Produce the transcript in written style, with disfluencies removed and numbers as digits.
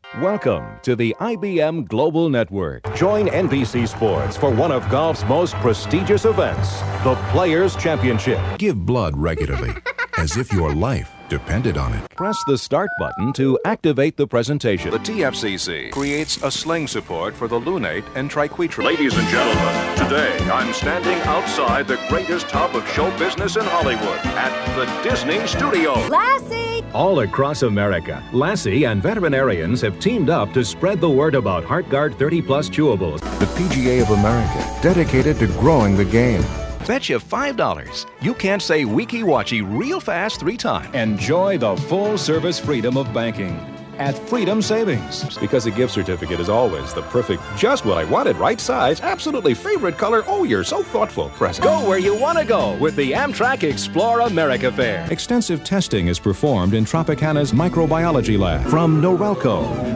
Welcome to the IBM Global Network. Join NBC Sports for one of golf's most prestigious events, the Players' Championship. Give blood regularly, as if your life depended on it. Press the start button to activate the presentation. The TFCC creates a sling support for the lunate and triquetral. Ladies and gentlemen, today I'm standing outside the greatest hub of show business in Hollywood at the Disney Studios. Lassie! All across America, Lassie and veterinarians have teamed up to spread the word about HeartGuard 30 Plus chewables. The PGA of America, dedicated to growing the game. Bet you $5 you can't say Weekie-Watchie real fast 3 times. Enjoy the full service freedom of banking at Freedom Savings. Because a gift certificate is always the perfect, just what I wanted, right size, absolutely favorite color. Oh, you're so thoughtful. Present. Go where you want to go with the Amtrak Explore America Fair. Extensive testing is performed in Tropicana's microbiology lab. From Norelco,